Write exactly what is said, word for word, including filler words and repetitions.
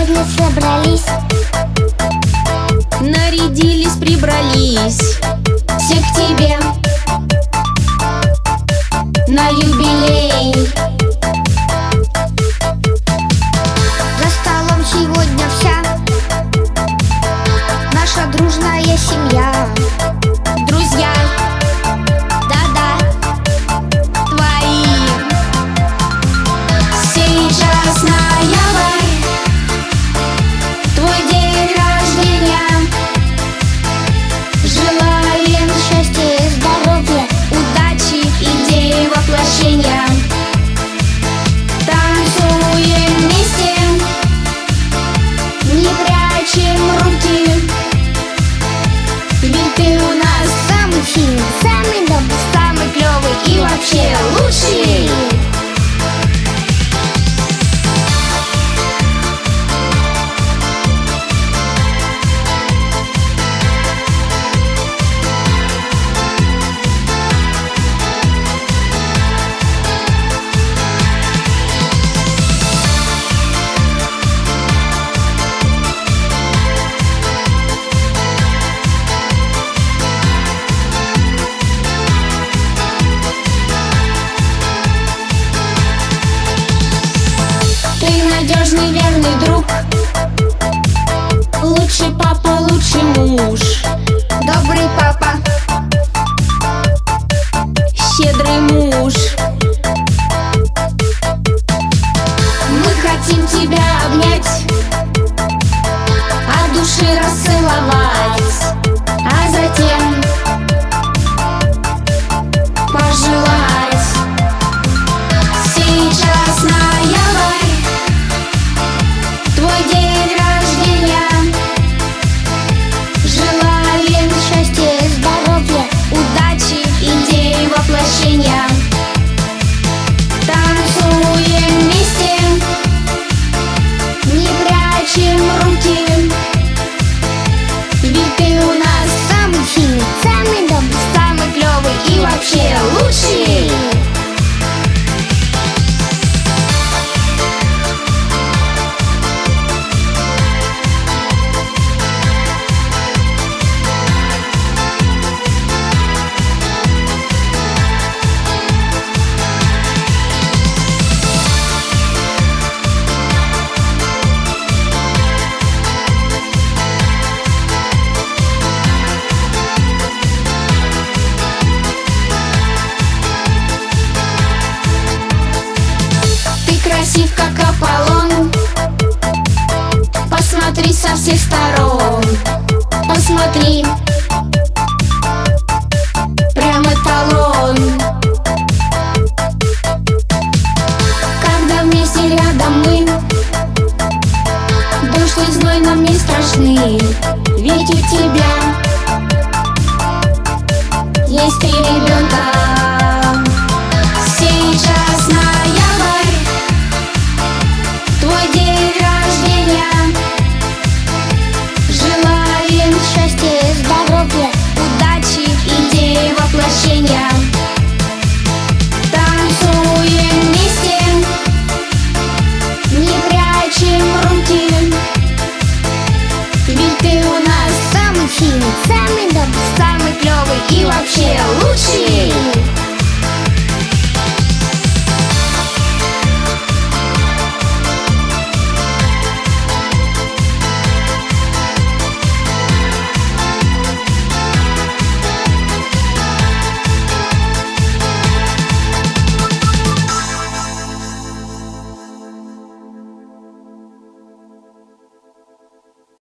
сегодня собрались, нарядились, прибрались. все к тебе на юбилей. За столом сегодня вся наша дружная семья. Друзья, Да-да, твои. сейчас ноябрь, твой день рождения. Желаем счастья, здоровья, Удачи, идеи воплощения. Танцуем вместе, не прячем руки, ведь ты у нас самый сильный, самый добрый, самый клевый и вообще лучший. Ты надежный, верный друг, лучший папа, лучший муж, добрый папа, щедрый муж. мы хотим тебя обнять, от души расцеловать, а затем пожелать. Сейчас ноябрь, твой день рождения. Желаем счастья, здоровья, Удачи, идеи воплощения. Танцуем вместе, не прячем руки, ведь ты у нас самый сильный, самый добрый, самый клевый и вообще лучший. Красив, как Аполлон, посмотри со всех сторон, посмотри, прям эталон. Когда вместе рядом мы, дождь и зной нам не страшны, ведь у тебя есть три ребенка.